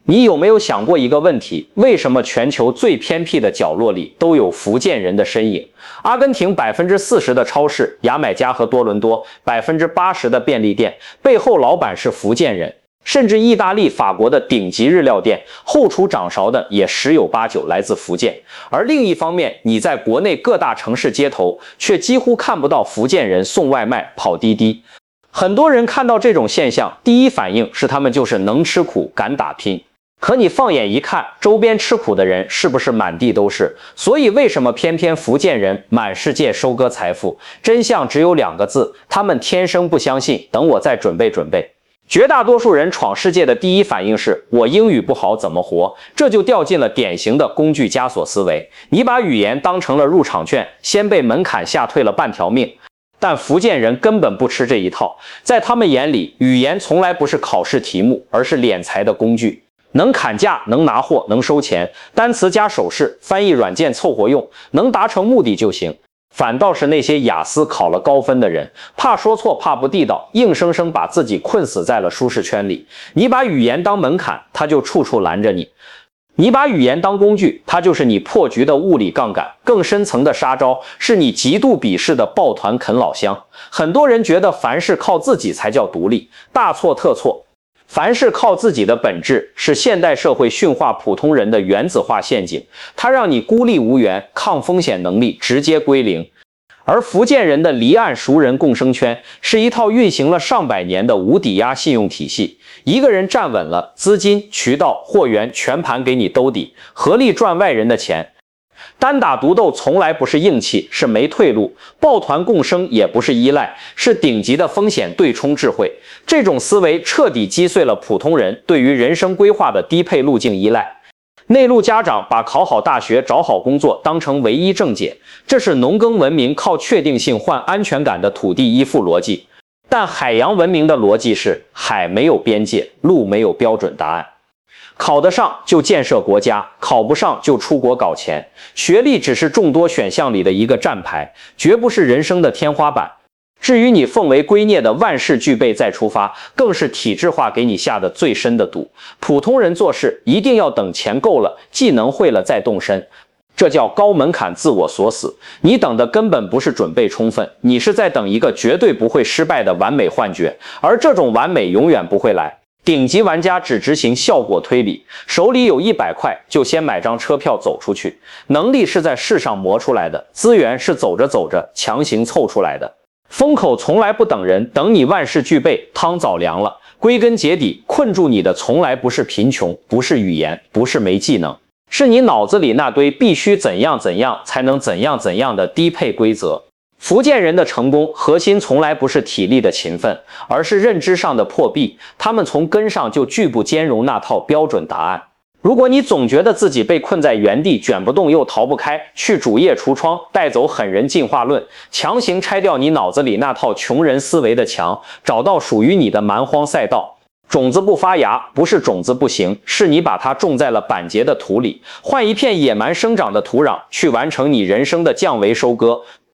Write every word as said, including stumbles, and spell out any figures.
你有没有想过一个问题？为什么全球最偏僻的角落里都有福建人的身影？阿根廷百分之四十的超市，牙买加和多伦多百分之八十的便利店背后老板是福建人，甚至意大利、法国的顶级日料店后厨掌勺的也十有八九来自福建。而另一方面，你在国内各大城市街头却几乎看不到福建人送外卖、跑滴滴。很多人看到这种现象，第一反应是他们就是能吃苦、敢打拼。可你放眼一看，周边吃苦的人是不是满地都是？所以为什么偏偏福建人满世界收割财富？真相只有两个字：他们天生不相信。等我再准备准备。绝大多数人闯世界的第一反应是：我英语不好怎么活？这就掉进了典型的工具枷锁思维。你把语言当成了入场券，先被门槛吓退了半条命。但福建人根本不吃这一套，在他们眼里，语言从来不是考试题目，而是敛财的工具。能砍价，能拿货，能收钱，单词加手势，翻译软件凑合用，能达成目的就行。反倒是那些雅思考了高分的人，怕说错，怕不地道，硬生生把自己困死在了舒适圈里。你把语言当门槛，他就处处拦着你；你把语言当工具，它就是你破局的物理杠杆。更深层的杀招，是你极度鄙视的抱团啃老乡。很多人觉得凡事靠自己才叫独立，大错特错。凡事靠自己的本质是现代社会驯化普通人的原子化陷阱，它让你孤立无援，抗风险能力直接归零。而福建人的离岸熟人共生圈是一套运行了上百年的无抵押信用体系，一个人站稳了，资金、渠道、货源全盘给你兜底，合力赚外人的钱。单打独斗从来不是硬气，是没退路；抱团共生也不是依赖，是顶级的风险对冲智慧。这种思维彻底击碎了普通人对于人生规划的低配路径依赖。内陆家长把考好大学、找好工作当成唯一正解，这是农耕文明靠确定性换安全感的土地依附逻辑。但海洋文明的逻辑是：海没有边界，路没有标准答案。考得上就建设国家，考不上就出国搞钱。学历只是众多选项里的一个站牌，绝不是人生的天花板。至于你奉为圭臬的万事俱备再出发，更是体制化给你下的最深的毒。普通人做事一定要等钱够了，技能会了再动身，这叫高门槛自我锁死。你等的根本不是准备充分，你是在等一个绝对不会失败的完美幻觉，而这种完美永远不会来。顶级玩家只执行效果推理，手里有一百块就先买张车票走出去。能力是在世上磨出来的，资源是走着走着强行凑出来的。风口从来不等人，等你万事俱备，汤早凉了。归根结底，困住你的从来不是贫穷，不是语言，不是没技能，是你脑子里那堆必须怎样怎样才能怎样怎样的低配规则。福建人的成功核心从来不是体力的勤奋，而是认知上的破壁。他们从根上就拒不兼容那套标准答案。如果你总觉得自己被困在原地，卷不动又逃不开，去主页橱窗带走狠人进化论，强行拆掉你脑子里那套穷人思维的墙，找到属于你的蛮荒赛道。种子不发芽，不是种子不行，是你把它种在了板结的土里，换一片野蛮生长的土壤，去完成你人生的降维收割。